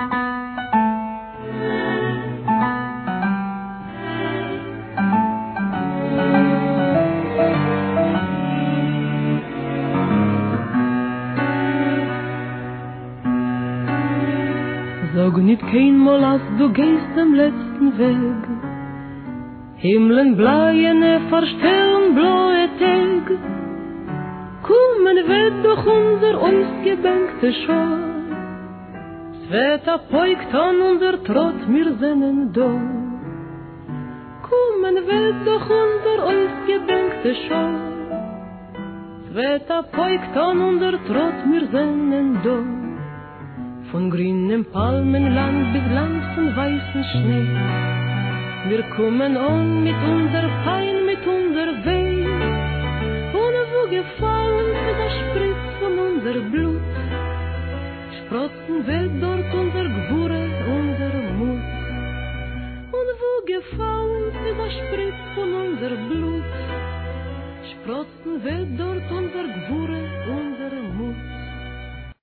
Sag nicht keinmal, als du gehst am letzten Weg. Himmeln bleiene verstellen blaue Tag. Kommen wird durch unser ausgebänkte Schor. Sveta poigt an unser Trott, wir sinnen da. Kommen wird durch unser ausgebänkte Schor. Sveta poigt an unser Trott, wir sinnen da. Von grünem Palmenland bis Land von weißen Schnee. Wir kommen an mit unser Pein, mit unser Weh. Ohne wo gefallen ist der Spritz von unser Blut. Sprotzen wird dort unser Gwure, unser Mut. Und wo gefallen ist der Spritz von unser Blut. Sprotzen wird dort unser Gwure,